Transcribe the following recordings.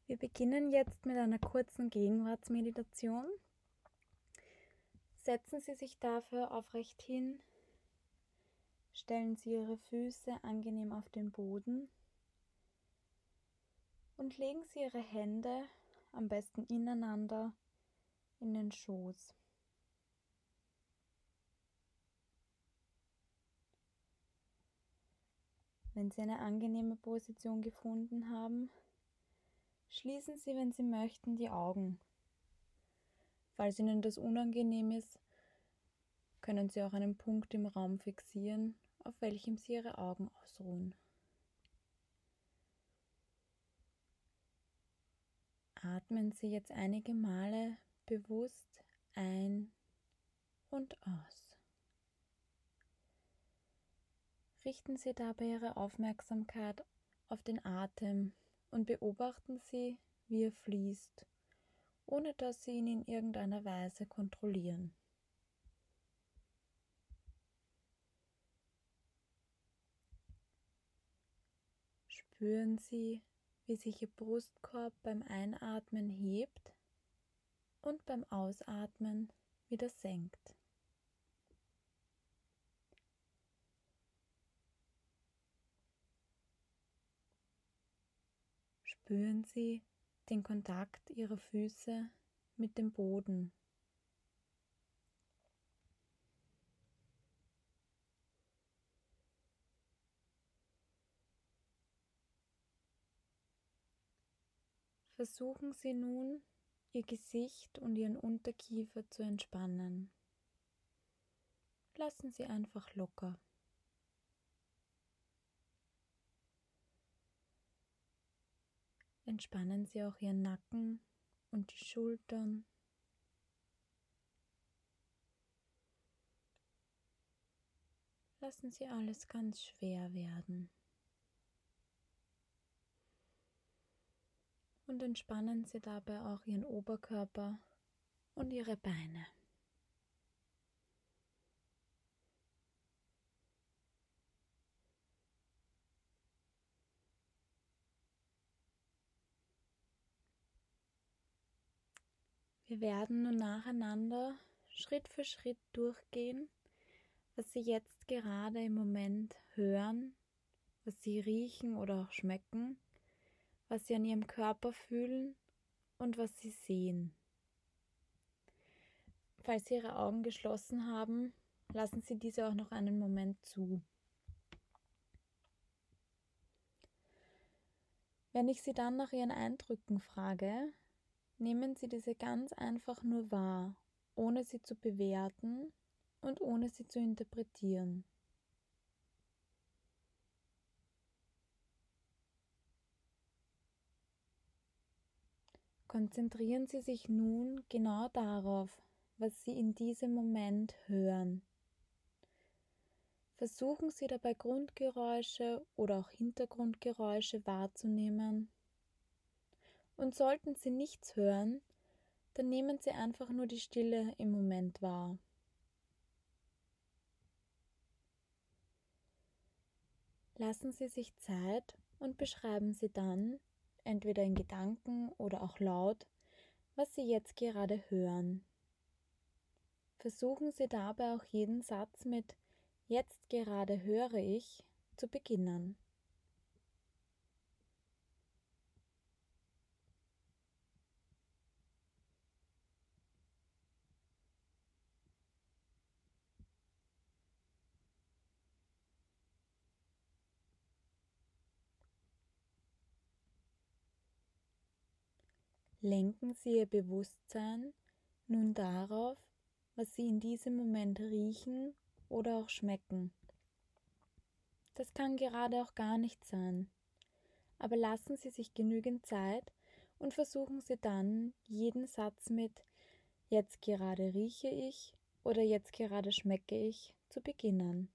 Wir beginnen jetzt mit einer kurzen Gegenwartsmeditation. Setzen Sie sich dafür aufrecht hin, stellen Sie Ihre Füße angenehm auf den Boden und legen Sie Ihre Hände am besten ineinander in den Schoß. Wenn Sie eine angenehme Position gefunden haben, schließen Sie, wenn Sie möchten, die Augen. Falls Ihnen das unangenehm ist, können Sie auch einen Punkt im Raum fixieren, auf welchem Sie Ihre Augen ausruhen. Atmen Sie jetzt einige Male bewusst ein und aus. Richten Sie dabei Ihre Aufmerksamkeit auf den Atem und beobachten Sie, wie er fließt, ohne dass Sie ihn in irgendeiner Weise kontrollieren. Spüren Sie, wie sich Ihr Brustkorb beim Einatmen hebt und beim Ausatmen wieder senkt. Spüren Sie den Kontakt Ihrer Füße mit dem Boden. Versuchen Sie nun, Ihr Gesicht und Ihren Unterkiefer zu entspannen. Lassen Sie einfach locker. Entspannen Sie auch Ihren Nacken und die Schultern. Lassen Sie alles ganz schwer werden. Und entspannen Sie dabei auch Ihren Oberkörper und Ihre Beine. Wir werden nun nacheinander Schritt für Schritt durchgehen, was Sie jetzt gerade im Moment hören, was Sie riechen oder auch schmecken, was Sie an Ihrem Körper fühlen und was Sie sehen. Falls Sie Ihre Augen geschlossen haben, lassen Sie diese auch noch einen Moment zu. Wenn ich Sie dann nach Ihren Eindrücken frage, nehmen Sie diese ganz einfach nur wahr, ohne sie zu bewerten und ohne sie zu interpretieren. Konzentrieren Sie sich nun genau darauf, was Sie in diesem Moment hören. Versuchen Sie dabei Grundgeräusche oder auch Hintergrundgeräusche wahrzunehmen. Und sollten Sie nichts hören, dann nehmen Sie einfach nur die Stille im Moment wahr. Lassen Sie sich Zeit und beschreiben Sie dann, entweder in Gedanken oder auch laut, was Sie jetzt gerade hören. Versuchen Sie dabei auch jeden Satz mit „Jetzt gerade höre ich“ zu beginnen. Lenken Sie Ihr Bewusstsein nun darauf, was Sie in diesem Moment riechen oder auch schmecken. Das kann gerade auch gar nicht sein, aber lassen Sie sich genügend Zeit und versuchen Sie dann jeden Satz mit „Jetzt gerade rieche ich“ oder „Jetzt gerade schmecke ich“ zu beginnen.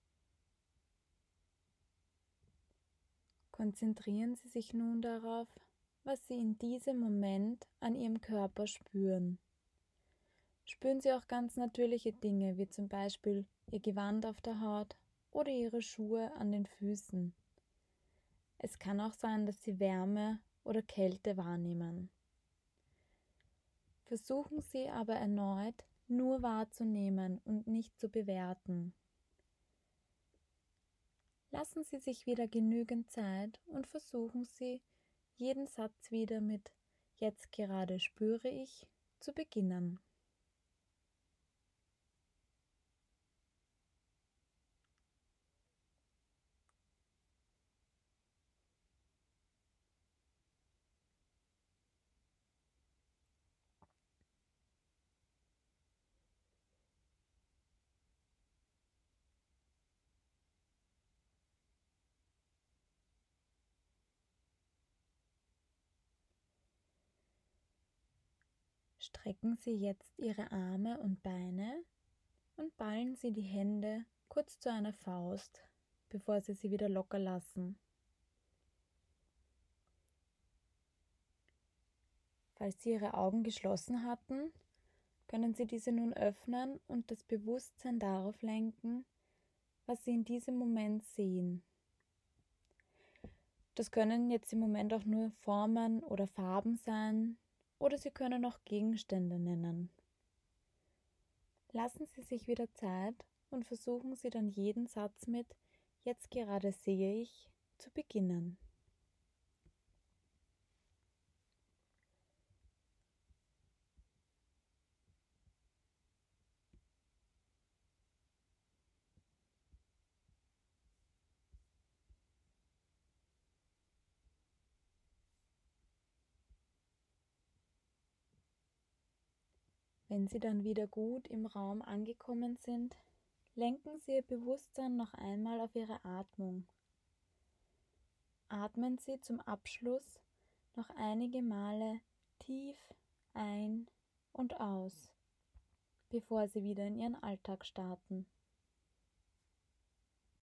Konzentrieren Sie sich nun darauf, was Sie in diesem Moment an Ihrem Körper spüren. Spüren Sie auch ganz natürliche Dinge, wie zum Beispiel Ihr Gewand auf der Haut oder Ihre Schuhe an den Füßen. Es kann auch sein, dass Sie Wärme oder Kälte wahrnehmen. Versuchen Sie aber erneut, nur wahrzunehmen und nicht zu bewerten. Lassen Sie sich wieder genügend Zeit und versuchen Sie, jeden Satz wieder mit „Jetzt gerade spüre ich“ zu beginnen. Strecken Sie jetzt Ihre Arme und Beine und ballen Sie die Hände kurz zu einer Faust, bevor Sie sie wieder locker lassen. Falls Sie Ihre Augen geschlossen hatten, können Sie diese nun öffnen und das Bewusstsein darauf lenken, was Sie in diesem Moment sehen. Das können jetzt im Moment auch nur Formen oder Farben sein, oder Sie können auch Gegenstände nennen. Lassen Sie sich wieder Zeit und versuchen Sie dann jeden Satz mit „Jetzt gerade sehe ich“ zu beginnen. Wenn Sie dann wieder gut im Raum angekommen sind, lenken Sie Ihr Bewusstsein noch einmal auf Ihre Atmung. Atmen Sie zum Abschluss noch einige Male tief ein und aus, bevor Sie wieder in Ihren Alltag starten.